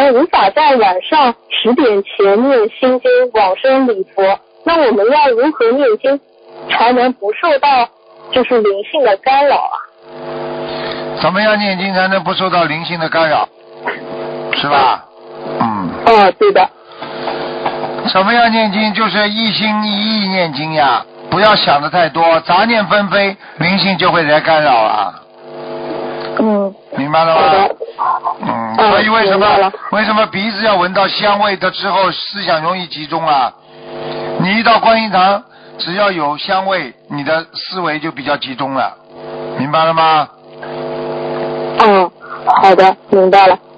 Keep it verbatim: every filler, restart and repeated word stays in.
们无法在晚上十点前念心经往生礼佛，那我们要如何念经才能不受到就是灵性的干扰啊？ 怎么样念经才能不受到灵性的干扰？是吧？嗯。 哦，对的。 什么样念经？就是一心一意念经呀，不要想的太多，杂念纷飞，灵性就会来干扰了。 嗯。 明白了吗？嗯。所以为什么为什么鼻子要闻到香味的之后思想容易集中啊？你一到观音堂，只要有香味，你的思维就比较集中了，明白了吗？ 嗯，好的，明白了。